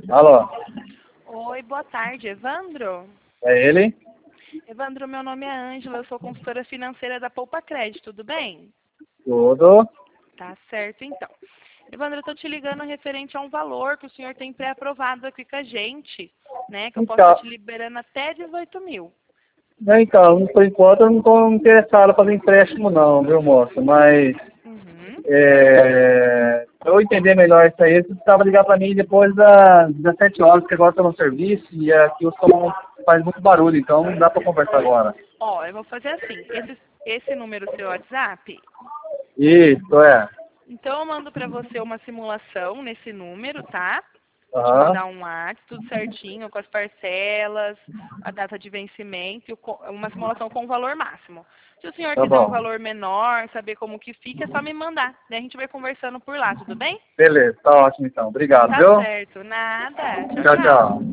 Alô, Oi, boa tarde, Evandro. é ele? Evandro, meu nome é Ângela, eu sou consultora financeira da Poupa Crédito, tudo bem? Tudo? Tá certo, então. Evandro, eu estou te ligando referente a um valor que o senhor tem pré-aprovado aqui com a gente, né? Que eu posso estar Então, te liberando até 18 mil. por enquanto eu não estou interessado em fazer empréstimo não, viu, moço? Mas, Uhum. pra eu entender melhor isso aí, você precisava ligar para mim depois das 7 horas, que agora estou no serviço e aqui o som faz muito barulho, então não dá para conversar agora. Ó, eu vou fazer assim, esse número seu WhatsApp, Isso, é. então eu mando para você uma simulação nesse número, tá? Vou te Aham, mandar um WhatsApp, tudo certinho, com as parcelas, a data de vencimento, e uma simulação com o valor máximo. Se o senhor tá quiser um bom. valor menor, saber como que fica, é só me mandar. Daí a gente vai conversando por lá, tudo bem? Beleza, tá ótimo então. Obrigado, Tá viu? certo. Nada. Tchau, Tchau, tchau. tchau.